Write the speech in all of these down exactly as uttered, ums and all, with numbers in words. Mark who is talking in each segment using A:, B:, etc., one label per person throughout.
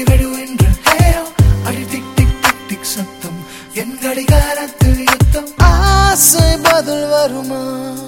A: முடிவெடு என்று ஹேயோ அடி tick tick tick tick சத்தம் என் கடிகாரத்தில் யுத்தம் ஆசை பதில் வருமா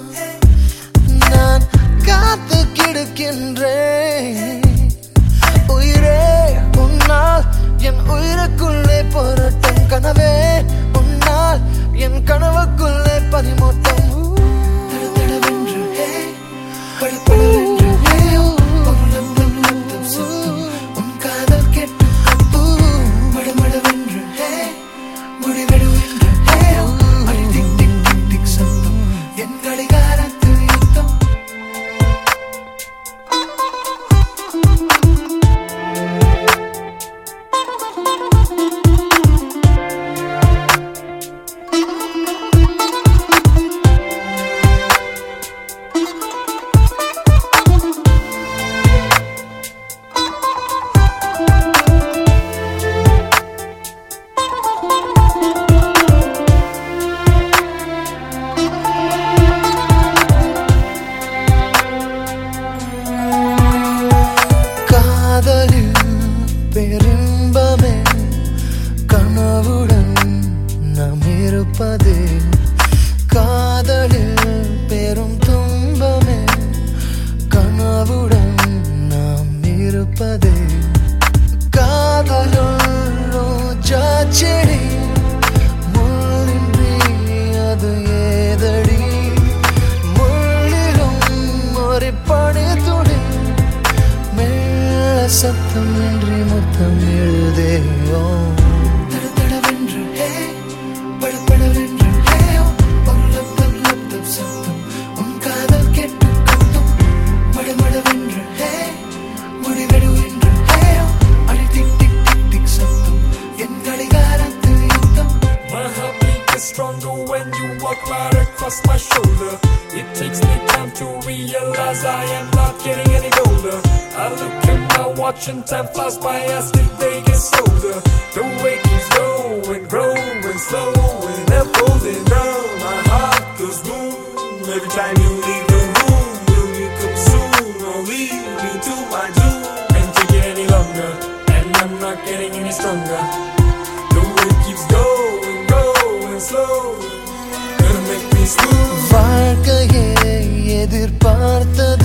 A: நான் காத்து கிடக்கின்றேன் உயிரே உன்னால் என் உயிருக்குள்ளே போராட்டம் கனவே உன்னால் என் கனவுக்குள்ளே பனிமூட்டம் தடதடவென்று ஹே படபடவென்று ஹேயோ பகுலம் பகுலம் சத்தம் உன் காதல் கேட்டு கப்பு மடமடவென்று ஹே முடிவெடு என்று ஹேயோ அடி டிக் டிக் டிக் டிக் சத்தம் என் கடிகாரத்தில் யுத்தம் பெரும்பமே கனவுடன் நாம் இருப்பதே காதலில் பெரும் துன்பமே கனவுடன் நாம் இருப்பதே காதலுள் ரோஜா செடி முள்ளின்றி அது ஏதடி முள்ளிலும் ஒரு பனி துளி சத்தம் இன்றி முத்தம் எழுதேயோ தடதடவென்று ஹே படபடவென்று ஹேயோ பல்லம் பல்லம் சத்தம் உன் காதல் கேட்டு கத்தும் மடமடவென்று ஹே முடிவெடு என்று ஹேயோ அடி டிக் டிக் டிக் டிக் சத்தம் என் கடிகாரத்தில் யுத்தம்
B: My heart beat is stronger when you walk right across my shoulder. It takes me time to realize I am not getting any older. I look at my watch and time flies by as the day gets older. The way keeps going, growing, slowing, and holding down. My heart goes boom every time you leave the room. Will you come soon or leave me to my doom? Can't take it any longer, and I'm not getting any stronger. The way keeps going, growing, slowly, gonna make me smooth.
A: வாழ்க்கையே எதிர்பார்த்தது